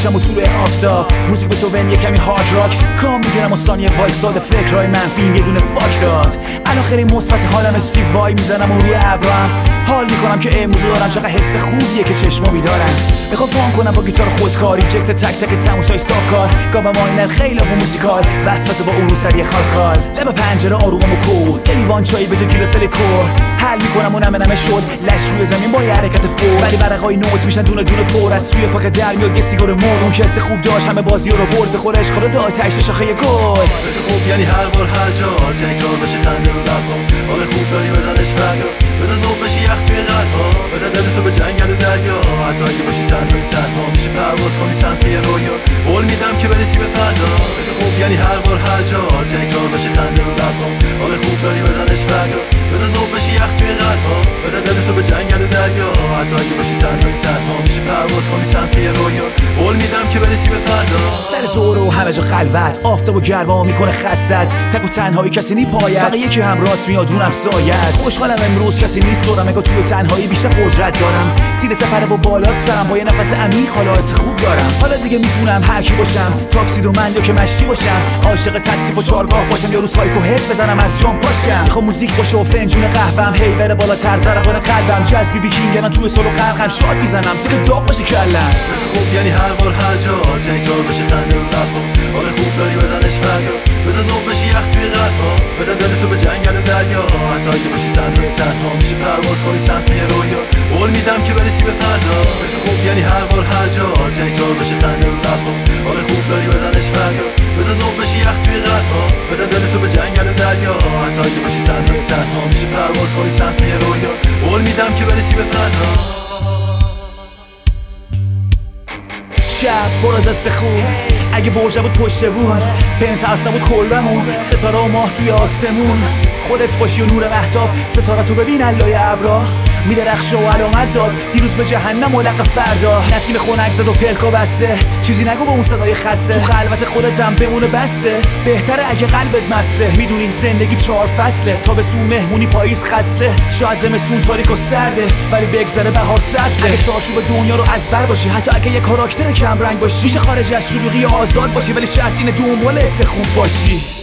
میشم و تو به آفتاب موزیک به تو بهم یه کمی هارد راک کام میگیرم و ثانیه وایساده فکرهای منفیم یه دونه فاک داد الان خیلی مثبت حالم استیو وای میزنم و روی ابرم حال میکنم که امروز دارم چقدر حس خوبیه که چشما بیدارن میخوام فان کنم با گیتار خودکاری جکت تک تک تماشای ساکار گام ماینر خیلی با موزیکال وسوسه با عروسری خالخال لب پنجره آرومم و کول یه لیوان چای به جای گیلاس لیکور حل میکنم و نمه شد لش روی زمین با یه حرکت فور ولی ورقای نوت میشن دونه دونه پر از سوی پاک در میاد یه سیگار مر اون کسی خوب داشت همه بازی‌ها رو برد بخوره اشکال داد تهش شاخه گل مثل خوب یعنی هر بار هر جا تکرار بشه خنده رو لبام حال خوب داری بزنش فردا بزن ذوق بشی یخ توی قلبا بزن دلتو به جنگل و دریا حتی اگه باشی تنها میشه پرواز کنی سمت یه رویا قول میدم که برسی به فردا مثل خوب یعنی هر بار هر جا تکرار بشه خنده رو لبام حال خوب داری بزنش فردا بزن ذوق بشی یخ توی قلبا بزن دلتو به جنگل و دریا حتی اگه باشی تنها میشه پرواز کنی سمت یه رویا قول میدم که برسی به فردا سر زور و همه جا خلوت آفتاب و گرما میکنه خست تک و تنهایی کسی نی پایت فقط یکی همراهت میاد اونم سایت خوشحالم امروز کسی نیست دورم اگه توی تنهایی بیشتر قدرت دارم سینه سپره و بالا سرم با یه نفس عمیق حالا حس خوب دارم حالا دیگه میتونم هر کی باشم تاکسی دو من یا که مشتی باشم عاشق تصیف و چارگاه باشم یا رو سایکو هد بزنم از جام پاشم میخوام موزیک باشه و فنجون قهوه‌ام هی بره بالاتر ضربان قلبم جاز بی بی کینگ توی سولو غرقم شاد میزنم دیگه داغ باشه کلم مثل خوب یعنی هر بار هر جا تکرار بشه خنده رو لبام حال خوب داری بزنش فردا بزن ذوق بشی یخ توی قلبا بزن دلتو به جنگل و دریا حتی اگه باشی تنها میشه پرواز کنی سمت یه رویا قول میدم که برسی به فردا مثل خوب یعنی هر بار هر جا تکرار بشه خنده رو لبام حال خوب داری بزنش فردا بزن ذوق بشی یخ توی قلبا بزن دلتو به جنگل و دریا حتی اگه باشی تنها میشه پرواز کنی سمت یه رویا قول میدم که برسی به فردا شب برو از دست خوب اگه برجه بود پشته بود پنت هسته بود کلبمون ستاره و ماه توی آسمون خودت باشی و نور مهتاب ستاره تو ببین علای ابرا میدرخشه و علامت داد دیروز به جهنم و لق فردا نسیم خنک زد و پلکا بسته چیزی نگو به اون صدای خسته تو خلوت خودتم بمونه بسته بهتره اگه قلبت مسته میدونی زندگی 4 فصله تابستون مهمونی پاییز خسته شاید زمستون تاریک و سرده ولی بگذره بهار سبزه اگه چارچوب دنیا رو از بر باشی حتی اگه یه کاراکتر کم رنگ باشی میشه خارج از شلوغی آزاد باشی ولی شرط اینه دنبال حس خوب باشی